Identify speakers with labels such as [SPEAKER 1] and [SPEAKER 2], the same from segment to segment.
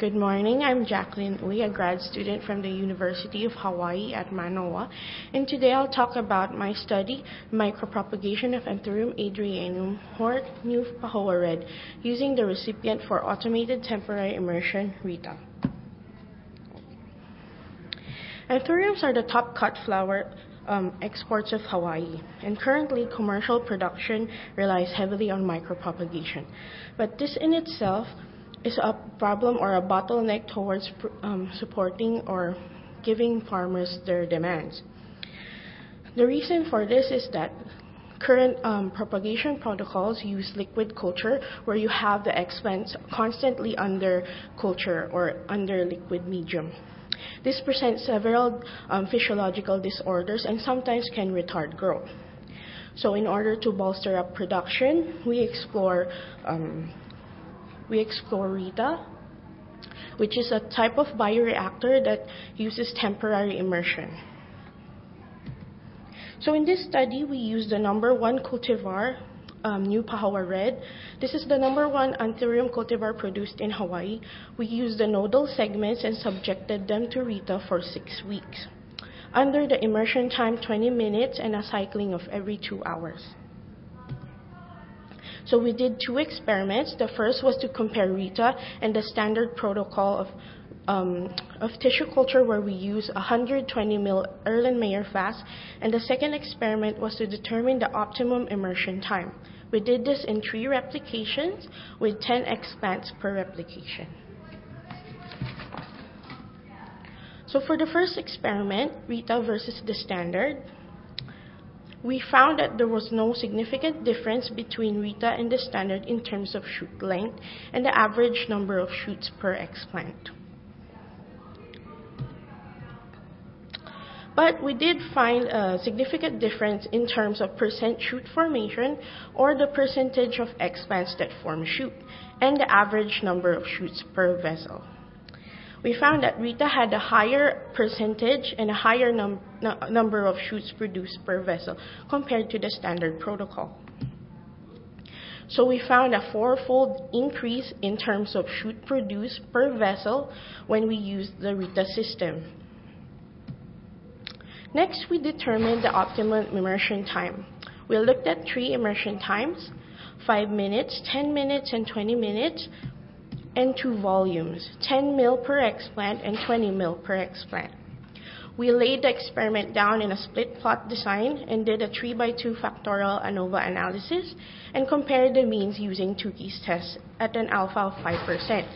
[SPEAKER 1] Good morning. I'm Jacqueline Uy, a grad student from the University of Hawaii at Manoa, and today I'll talk about my study, micropropagation of Anthurium adrianum, Hort New Pahoa Red, using the recipient for automated temporary immersion, Rita. Anthuriums are the top cut flower exports of Hawaii, and currently commercial production relies heavily on micropropagation. But this in itself is a problem or a bottleneck towards supporting or giving farmers their demands. The reason for this is that current propagation protocols use liquid culture, where you have the explants constantly under culture or under liquid medium. This presents several physiological disorders and sometimes can retard growth. So in order to bolster up production, we explore Rita, which is a type of bioreactor that uses temporary immersion. So in this study, we used the #1 cultivar, New Pahoa Red. This is the #1 Anthurium cultivar produced in Hawaii. We used the nodal segments and subjected them to Rita for 6 weeks. Under the immersion time, 20 minutes and a cycling of every 2 hours. So we did 2 experiments. The first was to compare Rita and the standard protocol of tissue culture, where we use 120 ml Erlenmeyer flask, and the second experiment was to determine the optimum immersion time. We did this in 3 replications with 10 explants per replication. So for the first experiment, Rita versus the standard, we found that there was no significant difference between Rita and the standard in terms of shoot length and the average number of shoots per explant. But we did find a significant difference in terms of percent shoot formation, or the percentage of explants that form shoot, and the average number of shoots per vessel. We found that Rita had a higher percentage and a higher number of shoots produced per vessel compared to the standard protocol. So we found a 4-fold increase in terms of shoot produced per vessel when we used the Rita system. Next, we determined the optimum immersion time. We looked at 3 immersion times: 5 minutes, 10 minutes, and 20 minutes, and 2 volumes, 10 ml per explant and 20 ml per explant. We laid the experiment down in a split plot design and did a 3x2 factorial ANOVA analysis and compared the means using Tukey's test at an alpha of 5%.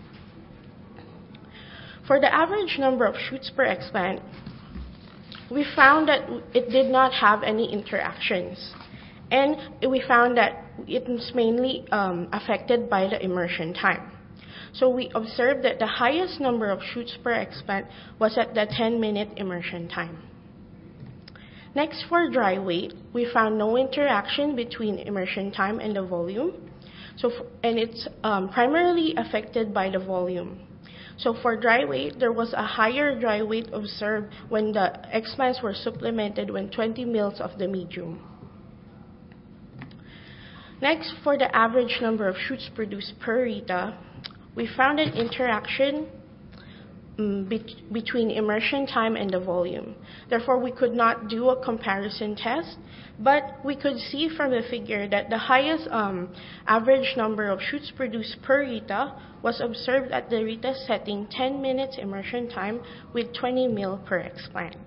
[SPEAKER 1] For the average number of shoots per explant, we found that it did not have any interactions, and we found that it was mainly affected by the immersion time. So we observed that the highest number of shoots per explant was at the 10-minute immersion time. Next, for dry weight, we found no interaction between immersion time and the volume. And it's primarily affected by the volume. So for dry weight, there was a higher dry weight observed when the explants were supplemented with 20 ml of the medium. Next, for the average number of shoots produced per Rita, we found an interaction between immersion time and the volume. Therefore, we could not do a comparison test, but we could see from the figure that the highest average number of shoots produced per Rita was observed at the Rita setting, 10 minutes immersion time with 20 ml per explant.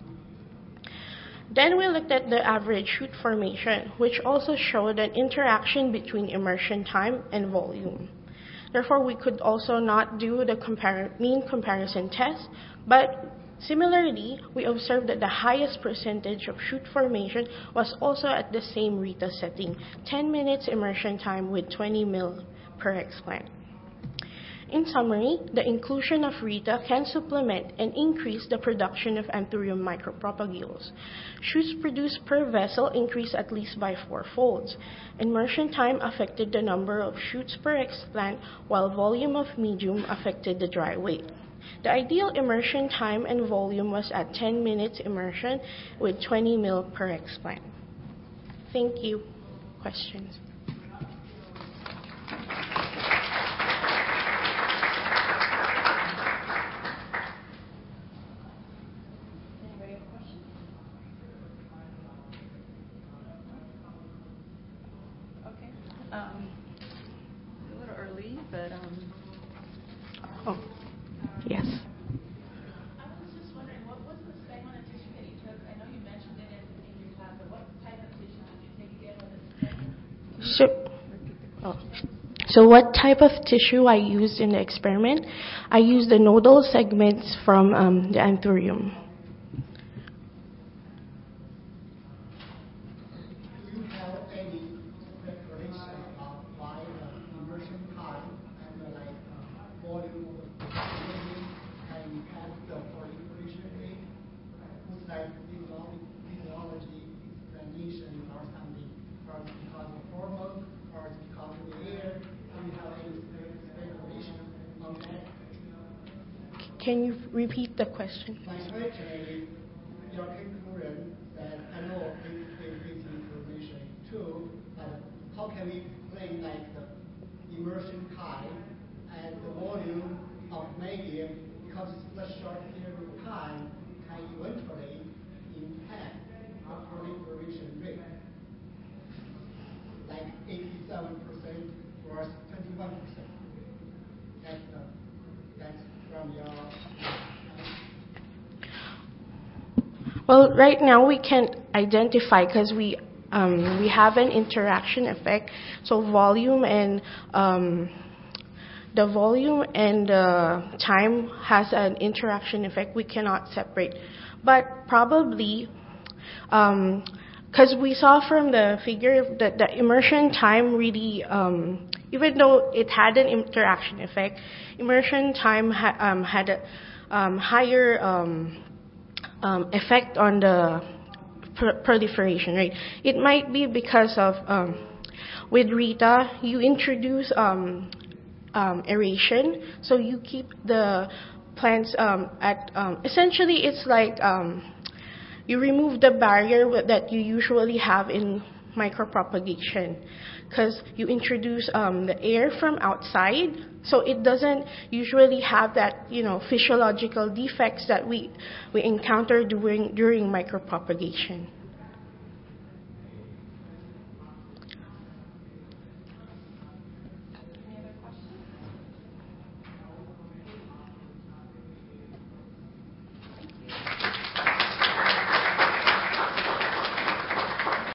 [SPEAKER 1] Then we looked at the average shoot formation, which also showed an interaction between immersion time and volume. Therefore, we could also not do the mean comparison test, but similarly, we observed that the highest percentage of shoot formation was also at the same Rita setting, 10 minutes immersion time with 20 ml per explant. In summary, the inclusion of Rita can supplement and increase the production of Anthurium micropropagules. Shoots produced per vessel increased at least by 4 folds. Immersion time affected the number of shoots per explant, while volume of medium affected the dry weight. The ideal immersion time and volume was at 10 minutes immersion with 20 ml per explant. Thank you. Questions? Oh, yes.
[SPEAKER 2] I was just wondering, what was the segment of tissue that you took? I know you mentioned it in your class, but what type of tissue did you take again with this experiment?
[SPEAKER 1] So what type of tissue I used in the experiment? I used the nodal segments from the anthurium.
[SPEAKER 3] Do you have any speculation about why the immersion time and the volume of the immersion can impact the proliferation rate? Looks like physiology explanation or something, or it's because of hormone, or it's because of the air. Do you have any speculation on that?
[SPEAKER 1] Can you repeat the question?
[SPEAKER 3] My question is, your conclusion that I know it's information too, but how can we explain the immersion time and the volume of medium, because it's such short period of time, can eventually impact the proliferation rate, like 87% versus 21%. That's from your.
[SPEAKER 1] Well, right now we can't identify because we have an interaction effect. So volume and the volume and time has an interaction effect. We cannot separate, but probably because we saw from the figure that the immersion time really, even though it had an interaction effect, immersion time had a higher effect on the proliferation rate. It might be because of with Rita, you introduce aeration, so you keep the plants at essentially it's like you remove the barrier that you usually have in micropropagation, because you introduce the air from outside, so it doesn't usually have that physiological defects that we encounter during micropropagation.